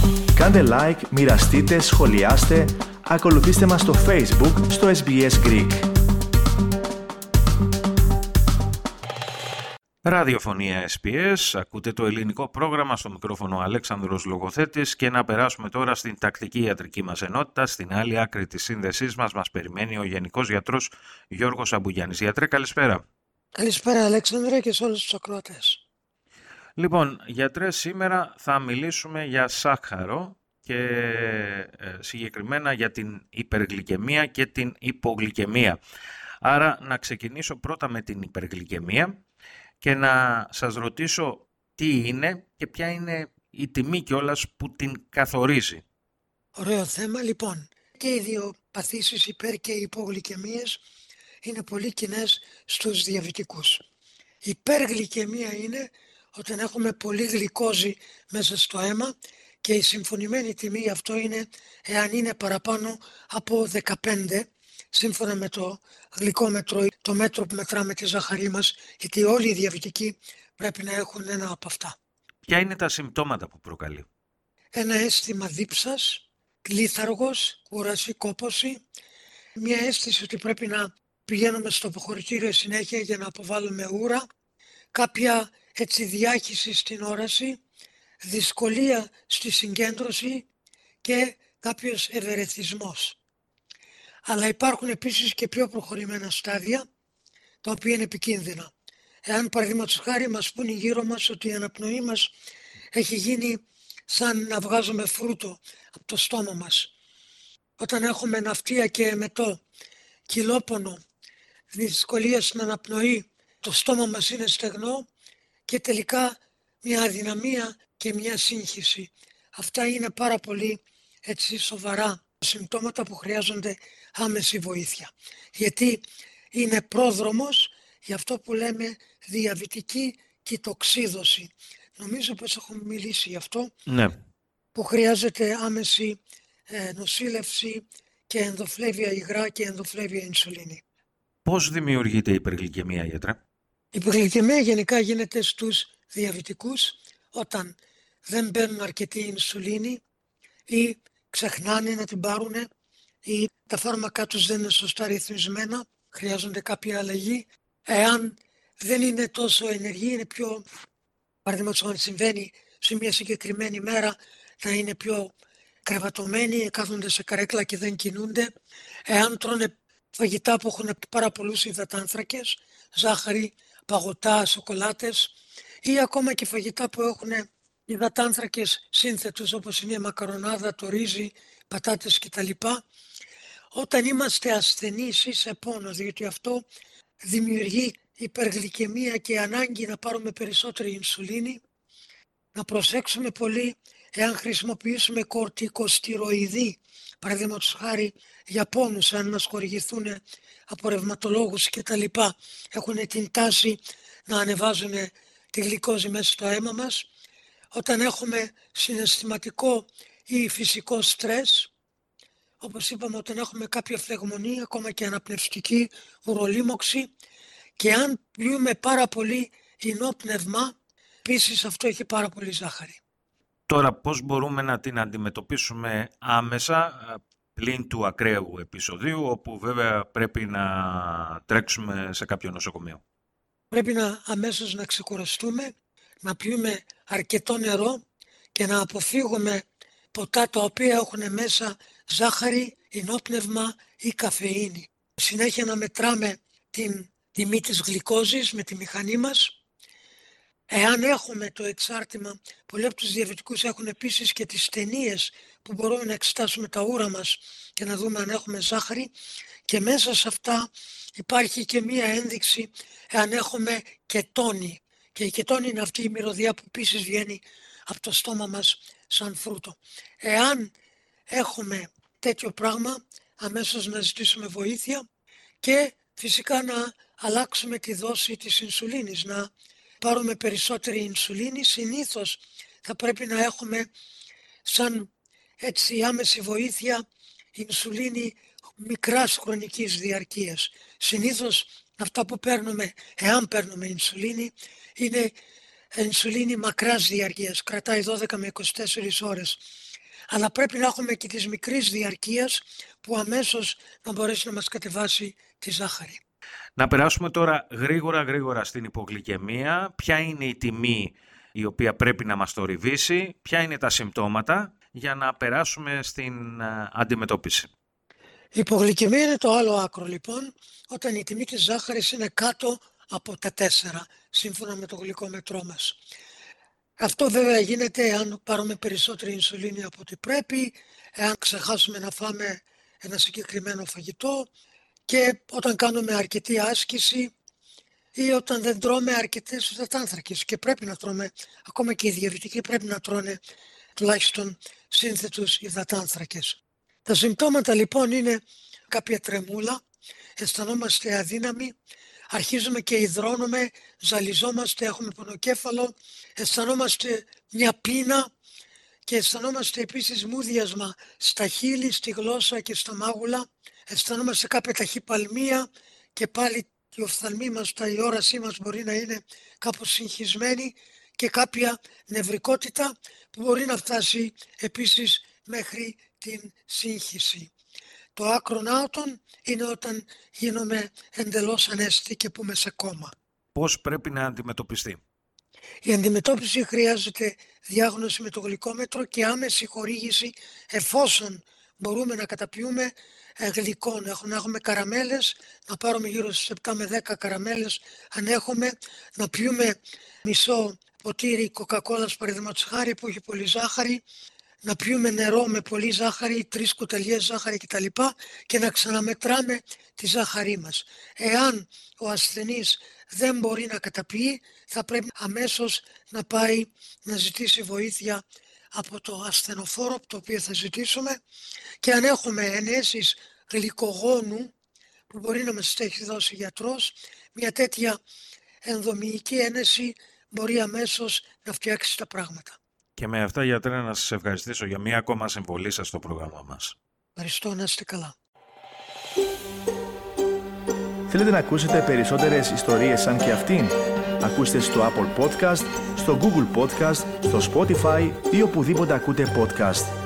Κάντε like, μοιραστείτε, σχολιάστε, ακολουθήστε μας στο Facebook, στο SBS Greek. Ραδιοφωνία SBS, ακούτε το ελληνικό πρόγραμμα, στο μικρόφωνο Αλέξανδρος Λογοθέτης, και να περάσουμε τώρα στην τακτική ιατρική μας ενότητα. Στην άλλη άκρη της σύνδεσής μας περιμένει ο Γενικός Γιατρός Γιώργος Αμπογιάννης. Γιατρέ, καλησπέρα. Καλησπέρα Αλέξανδρε και σε όλους τους ακροατές. Λοιπόν, γιατρέ, σήμερα θα μιλήσουμε για σάκχαρο και συγκεκριμένα για την υπεργλυκαιμία και την υπογλυκαιμία. Άρα να ξεκινήσω πρώτα με την υπεργλυκαιμία και να σας ρωτήσω τι είναι και ποια είναι η τιμή κιόλας που την καθορίζει. Ωραίο θέμα. Λοιπόν, και οι δύο παθήσεις, υπερ και υπογλυκαιμίες, είναι πολύ κοινές στους διαβητικούς. Η υπεργλυκαιμία είναι όταν έχουμε πολύ γλυκόζη μέσα στο αίμα και η συμφωνημένη τιμή γι' αυτό είναι εάν είναι παραπάνω από 15, σύμφωνα με το γλυκόμετρο, το μέτρο που μετράμε τη ζάχαρή μας, γιατί όλοι οι διαβητικοί πρέπει να έχουν ένα από αυτά. Ποια είναι τα συμπτώματα που προκαλεί? Ένα αίσθημα δίψας, λίθαργος, κούραση, κόπωση, μια αίσθηση ότι πρέπει να πηγαίνουμε στο αποχωρητήριο συνέχεια για να αποβάλουμε ούρα, κάποια διάχυση στην όραση, δυσκολία στη συγκέντρωση και κάποιος ευερεθισμός. Αλλά υπάρχουν επίσης και πιο προχωρημένα στάδια, τα οποία είναι επικίνδυνα. Εάν παραδείγματος χάρη μας πούνε γύρω μας ότι η αναπνοή μας έχει γίνει σαν να βγάζουμε φρούτο από το στόμα μας. Όταν έχουμε ναυτία και εμετό, κυλόπονο, δυσκολία στην αναπνοή, το στόμα μας είναι στεγνό και τελικά μια αδυναμία και μια σύγχυση. Αυτά είναι πάρα πολύ σοβαρά συμπτώματα που χρειάζονται άμεση βοήθεια. Γιατί είναι πρόδρομος για αυτό που λέμε διαβητική κυτοξίδωση. Νομίζω πως έχουμε μιλήσει γι' αυτό. Ναι. Που χρειάζεται άμεση νοσήλευση και ενδοφλέβεια υγρά και ενδοφλέβεια ινσουλίνη. Πώς δημιουργείται η υπεργλυκαιμία, γιατρέ? Η υπεργλυκαιμία γενικά γίνεται στους διαβητικούς όταν δεν παίρνουν αρκετή ινσουλίνη ή ξεχνάνε να την πάρουν ή τα φάρμακά τους δεν είναι σωστά ρυθμισμένα, χρειάζονται κάποια αλλαγή. Εάν δεν είναι τόσο ενεργοί, είναι πιο, παραδείγματος αν συμβαίνει σε μια συγκεκριμένη μέρα, να είναι πιο κρεβατωμένοι, κάθονται σε καρέκλα και δεν κινούνται. Εάν τρώνε φαγητά που έχουν πάρα πολλούς υδατάνθρακες, ζάχαρη, παγωτά, σοκολάτες ή ακόμα και φαγητά που έχουν υδατάνθρακες σύνθετους όπως είναι η μακαρονάδα, το ρύζι, πατάτες κτλ. Όταν είμαστε ασθενείς ή σε πόνο, διότι αυτό δημιουργεί υπεργλυκαιμία και ανάγκη να πάρουμε περισσότερη ινσουλίνη, να προσέξουμε πολύ εάν χρησιμοποιήσουμε κορτικοστιροειδή, παραδείγματος χάρη για πόνους, αν μας χορηγηθούν από ρευματολόγους και τα λοιπά, έχουν την τάση να ανεβάζουν τη γλυκόζη μέσα στο αίμα μας. Όταν έχουμε συναισθηματικό ή φυσικό στρες, όπως είπαμε, όταν έχουμε κάποια φλεγμονή, ακόμα και αναπνευστική ουρολίμωξη, και αν πιούμε πάρα πολύ ινόπνευμα, επίσης αυτό έχει πάρα πολύ ζάχαρη. Τώρα πώς μπορούμε να την αντιμετωπίσουμε άμεσα πλην του ακραίου επεισοδίου, όπου βέβαια πρέπει να τρέξουμε σε κάποιο νοσοκομείο? Πρέπει αμέσως να ξεκουραστούμε, να πιούμε αρκετό νερό και να αποφύγουμε ποτά τα οποία έχουν μέσα ζάχαρη, ινόπνευμα ή καφεΐνη. Συνέχεια να μετράμε την τιμή της γλυκόζης με τη μηχανή μας. Εάν έχουμε το εξάρτημα, πολλοί από τους διαβητικούς έχουν επίσης και τις ταινίες που μπορούμε να εξετάσουμε τα ούρα μας και να δούμε αν έχουμε ζάχαρη, και μέσα σε αυτά υπάρχει και μία ένδειξη εάν έχουμε κετόνη. Και η κετόνη είναι αυτή η μυρωδιά που επίσης βγαίνει από το στόμα μας σαν φρούτο. Εάν έχουμε τέτοιο πράγμα, αμέσως να ζητήσουμε βοήθεια και φυσικά να αλλάξουμε τη δόση της ινσουλίνης, να πάρουμε περισσότερη ινσουλίνη. Συνήθως θα πρέπει να έχουμε σαν άμεση βοήθεια ινσουλίνη μικράς χρονικής διαρκείας. Συνήθως αυτά που παίρνουμε, εάν παίρνουμε ινσουλίνη, είναι ινσουλίνη μακράς διαρκείας, κρατάει 12 με 24 ώρες. αλλά πρέπει να έχουμε και της μικρής διαρκείας που αμέσως να μπορέσει να μας κατεβάσει τη ζάχαρη. Να περάσουμε τώρα γρήγορα στην υπογλυκαιμία. Ποια είναι η τιμή η οποία πρέπει να μας θορυβήσει, ποια είναι τα συμπτώματα για να περάσουμε στην αντιμετώπιση. Η υπογλυκαιμία είναι το άλλο άκρο λοιπόν, όταν η τιμή της ζάχαρης είναι κάτω από τα 4, σύμφωνα με το γλυκόμετρό μας. Αυτό βέβαια γίνεται αν πάρουμε περισσότερη ινσουλίνη από ό,τι πρέπει, εάν ξεχάσουμε να φάμε ένα συγκεκριμένο φαγητό και όταν κάνουμε αρκετή άσκηση ή όταν δεν τρώμε αρκετές υδατάνθρακες, και πρέπει να τρώμε, ακόμα και οι διαβητικοί πρέπει να τρώνε τουλάχιστον σύνθετους υδατάνθρακες. Τα συμπτώματα λοιπόν είναι κάποια τρεμούλα, αισθανόμαστε αδύναμοι, αρχίζουμε και υδρώνουμε, ζαλιζόμαστε, έχουμε πονοκέφαλο, αισθανόμαστε μια πείνα και αισθανόμαστε επίσης μούδιασμα στα χείλη, στη γλώσσα και στα μάγουλα, αισθανόμαστε κάποια ταχυπαλμία και πάλι η οφθαλμή μας, η όρασή μας μπορεί να είναι κάπως συγχυσμένη και κάποια νευρικότητα που μπορεί να φτάσει επίσης μέχρι την σύγχυση. Το άκρον άωτον είναι όταν γίνομαι εντελώς ανέστη και πούμε σε κόμμα. Πώς πρέπει να αντιμετωπιστεί? Η αντιμετώπιση χρειάζεται διάγνωση με το γλυκόμετρο και άμεση χορήγηση εφόσον μπορούμε να καταπιούμε γλυκών. Να έχουμε καραμέλες, να πάρουμε γύρω στις 7 με 10 καραμέλες αν έχουμε, να πιούμε μισό ποτήρι κοκακόλας παραδείγματος χάρη που έχει πολύ ζάχαρη, να πιούμε νερό με πολύ ζάχαρη, 3 κουταλιές ζάχαρη κτλ. Και να ξαναμετράμε τη ζάχαρή μας. Εάν ο ασθενής δεν μπορεί να καταπιεί, θα πρέπει αμέσως να πάει να ζητήσει βοήθεια από το ασθενοφόρο, το οποίο θα ζητήσουμε, και αν έχουμε ενέσεις γλυκογόνου που μπορεί να μας έχει δώσει γιατρός, μια τέτοια ενδομηϊκή ένεση μπορεί αμέσως να φτιάξει τα πράγματα. Και με αυτά, γιατρέ, να σας ευχαριστήσω για μία ακόμα συμβολή σας στο πρόγραμμά μας. Ευχαριστώ, να είστε καλά. Θέλετε να ακούσετε περισσότερες ιστορίες σαν και αυτήν? Ακούστε στο Apple Podcast, στο Google Podcast, στο Spotify ή οπουδήποτε ακούτε podcast.